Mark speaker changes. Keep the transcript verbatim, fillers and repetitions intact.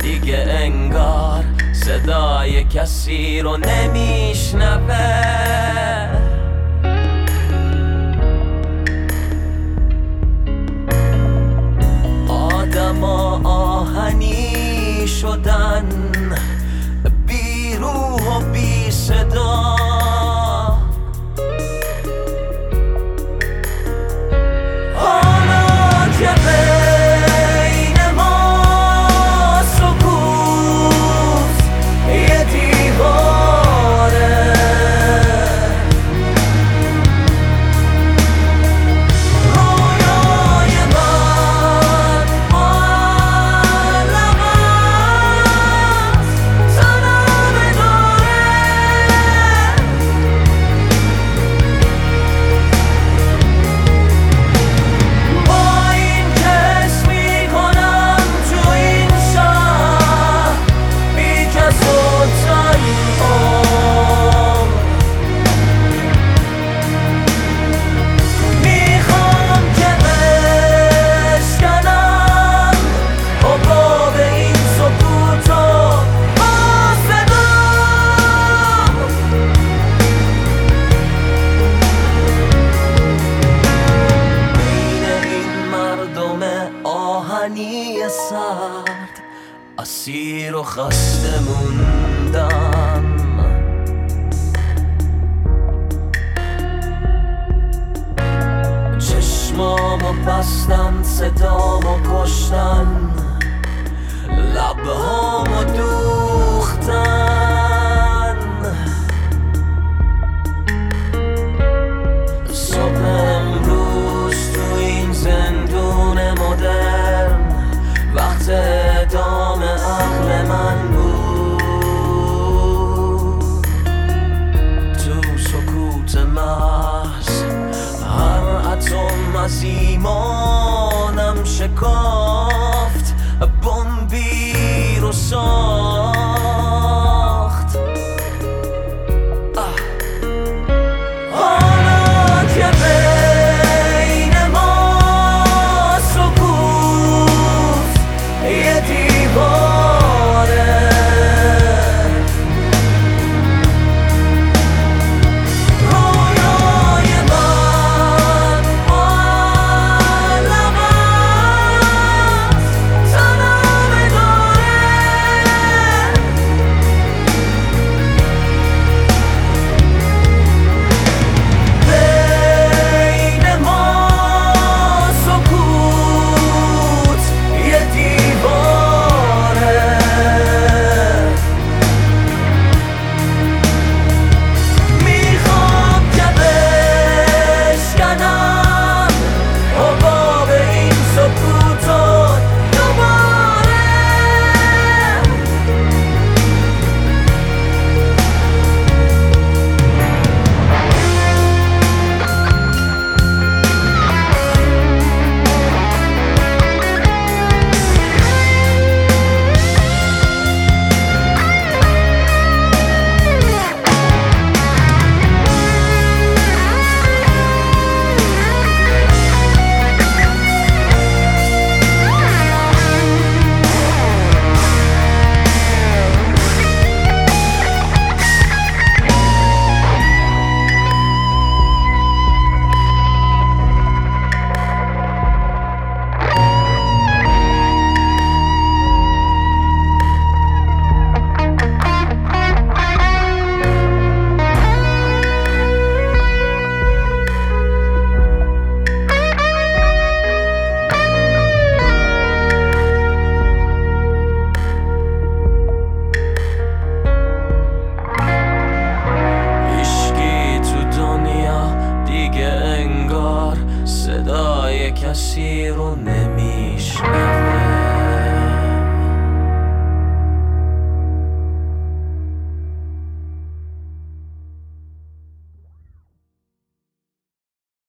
Speaker 1: دیگه انگار صدای کسی رو نمیشنوه. آدما آهنی شدن، بی روح و بی صدا. حالا که بین ما سکوت یه دیواره، رویای من معلم است تنم داره. با این کس میکنم تو این شهر بی کس و تنهام. میخوام که بشکنم حباب این سکوت و با صدام. بین این مردم آهنی سرد اسیر و خسته موندم. چشمامو بستن، صدامو کشتن، لبهامو دوختن. صبح امروز تو این زندون مدرن وقت اعدام عقل من بود. تو سکوت محض هر اتم از ایمانم شکافت، بمبی رو ساخت. حالا که بین ما سکوت یه دیواره، رویای من معلم است تنم داره. بین ما سکوت یه دیواره، میخوام که بشکنم حباب این سکوت و دوباره. هیچکی تو دنیا دیگه انگار صدای کسی رو نمی